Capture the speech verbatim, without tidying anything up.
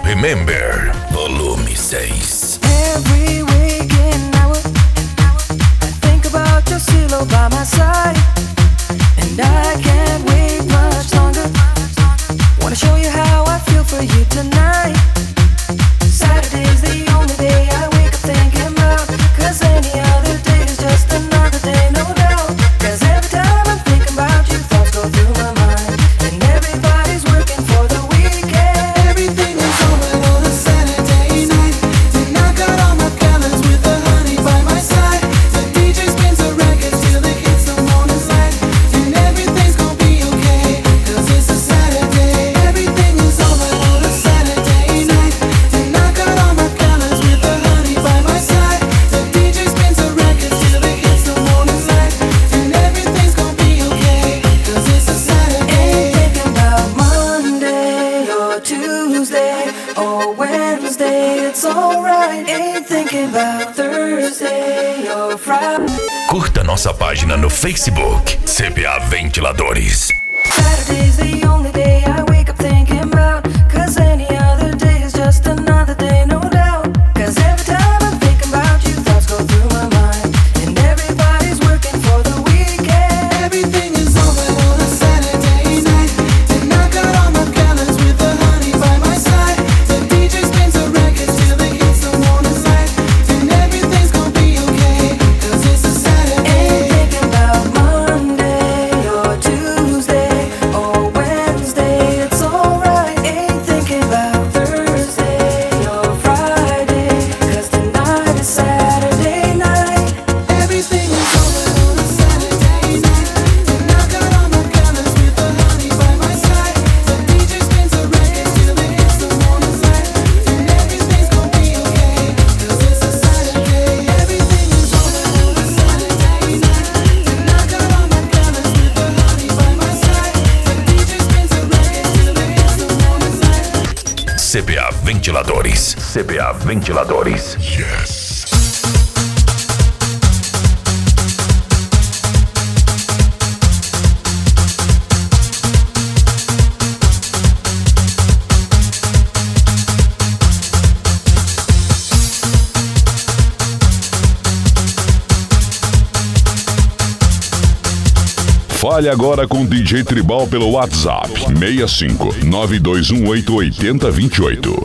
Remember, volume seis. Every waking hour, I think about your silhouette by my side, and I can't wait much longer. Wanna show you how I feel for you tonight. Saturday's the only day I wake up thinking about, 'cause any other day is just another day, no doubt. 'Cause every time I'm thinking about you, thoughts go through my mind, and everybody's working for the weekend. Everything is over on a Saturday night, and I got all my colors with the honey by my side. The D J spins the records till it hits the morning light, and everything's gonna be okay, 'cause it's a Saturday. Everything is over on a Saturday night, and I got all my colors with the honey by my side. The D J spins the records till it hits the morning light, and everything's gonna be okay, 'cause it's a Saturday. Ain't thinking about Monday or Tuesday or Wednesday, it's alright. Ain't thinking about Thursday or Friday. Curta nossa página no Facebook, C B A Ventiladores. Saturday's the only day I wake up thinking about, 'cause any other day is just another day, no doubt. 'Cause every time I'm thinking about you, thoughts go through my mind, and everybody's working for the weekend. Everything is over on a Saturday night, and I got all my colors with the honey by my side. The D J spins the records till it hits the morning light, and everything's gonna be okay, 'cause it's a Saturday. Ain't thinking about Monday or Tuesday or Wednesday, it's alright. Ain't thinking about Thursday or Friday, 'cause tonight is Saturday night. Everything is over on a Saturday night, and I got all my colors with the honey by my side. The D J spins the records till it hits the morning light, and everything's gonna be okay, 'cause it's a Saturday. Everything is over on a Saturday night, and I got all my colors with the honey by my side. The D J spins the records till it hits the morning light. C B A Ventiladores. C B A Ventiladores. Yes. Fale agora com o D J Tribal pelo WhatsApp seis cinco nove dois um oito oito zero dois oito.